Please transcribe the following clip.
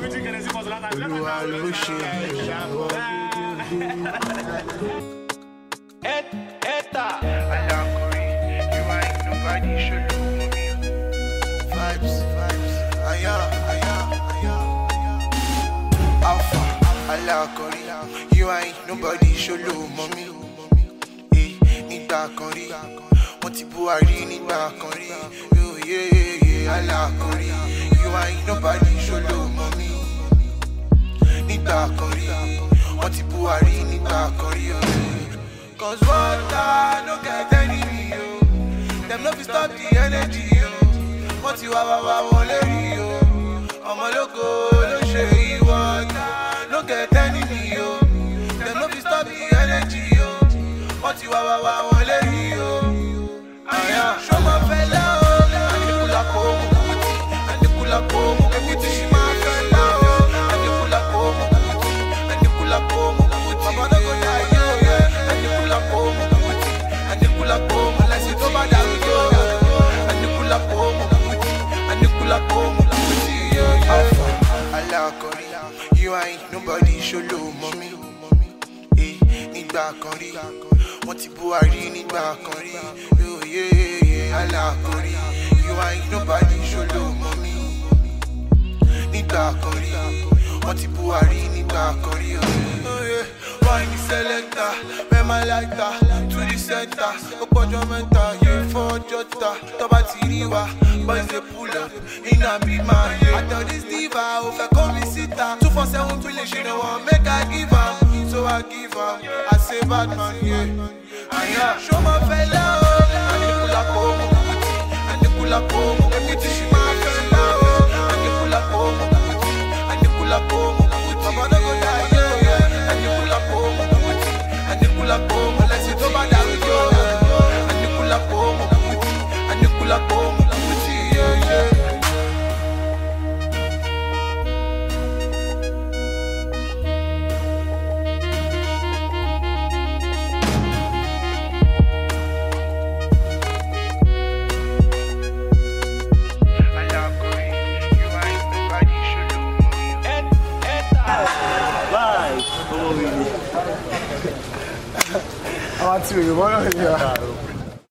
Eta. You ain't nobody should do me. Vibes. Aya. Alpha. Alakori. You ain't nobody should do mommy. Nígbà kan rí, wọ́n ti Buhari nígbà kan rí. Alakori. You ain't nobody should do mommy. Nígbà kan rí, wọ́n ti Buhari nígbà kan rí. Cause water no get enemy, yo. Them no fit stop the energy, yo. Wọ́n ti wá wọlé rí, yo. Ọmọ lógo ló ṣe yí. Water no get enemy, yo. Them no fit stop the energy, yo. Wọ́n ti wá wọlé rí, yo. Ṣọmọ fẹ́lá o. Àníkúlá kò mú kùtì. Àníkúlá kò mú kùtì. Ṣìmá fẹ́lá o. Àníkúlá kò mú kùtì. Àníkúlá kò mú kùtì. Bàbá náà kò dá yé. Àníkúlá kò mú kùtì. Àníkúlá kò mú lẹ́sí tó bá dàrú tó. Àníkúlá kò mú kùtì. Àníkúlá kò mú kùtì. Alpha, Alakori, you ain't nobody ṣolo mommy. Nígbà kan rí, wọ́n ti Buhari nígbà kan rí. Alakori, you ain't nobody ṣolo mommy. Nígbà kan rí, wọ́n ti Buhari nígbà kan rí. Wine the selector, where my lighter to the center. Opojo mental, for Jota. Toba Tiriwa, boys they pull up in a big man. I tell this diva, if I come and sit down, 247 billion, she don't want make I give her. So I give her, I say bad man, show my fella, Anikula Komo, Anikula Komo, Anikula Komo, Anikula Komo, Baba no go die. Anikula Komo, let's see to bad yo. Anikula Komo, yeah. I'm